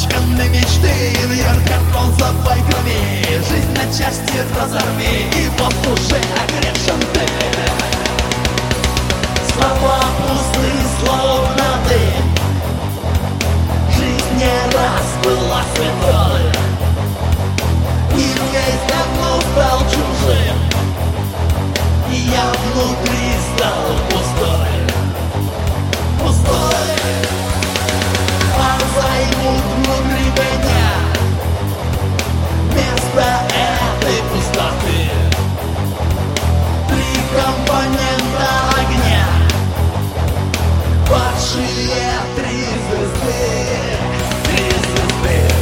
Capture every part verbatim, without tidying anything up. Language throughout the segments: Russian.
испуганной мечты в ярко-розовой крови. Жизнь на части разорви, и вот уже огрешен ты. Слова пусты, словно дым. Жизнь не раз была святой. Мир весь давно стал чужим, и я внутри стал пустой. Пустой. А займут внутри меня место этой пустоты три компонента огня, падшие три звезды. Три звезды.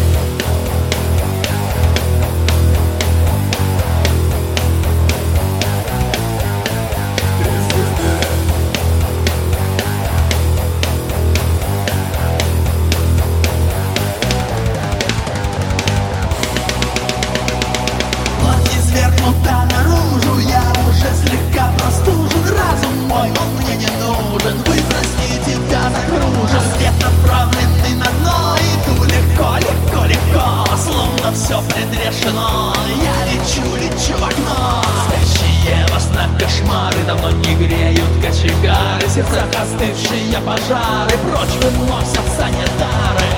Извергнута наружу, я уже слегка простужен. Разум мой, он мне не нужен. Выброси тебя закружен. Свет направленный на дно, иду легко, легко, легко, словно все предрешено. Я лечу, лечу в окно. Спящие во снах кошмары давно не греют кочегары. В сердцах остывшие пожары прочь выносят санитары.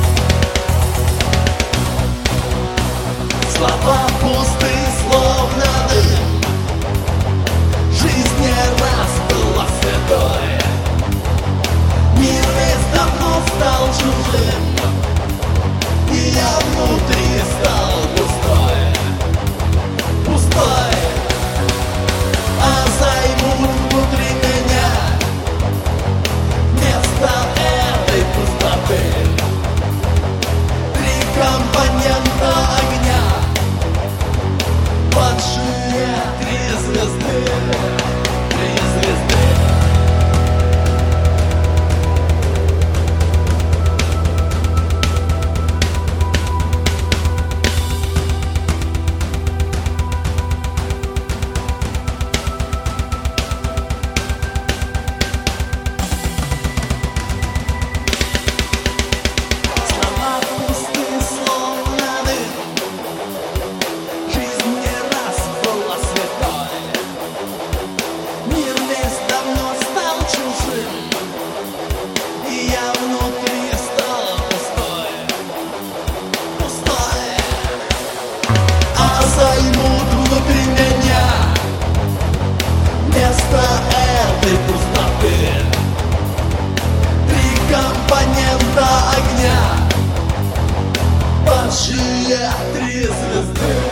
Слова пусты, словно дым. Жизнь не раз была святой. Мир весь давно стал чужим, и я внутри стал пустой. Пустой. А займут внутри меня место этой пустоты три компонента огня, падшие три звезды. Три звезды. Слова пусты, словно дым. Жизнь не раз была святой. Мир весь давно стал чужим, и я внутри стал пустой. Пустой. А займут внутри меня место этой пустоты три компонента огня, падшие три звезды.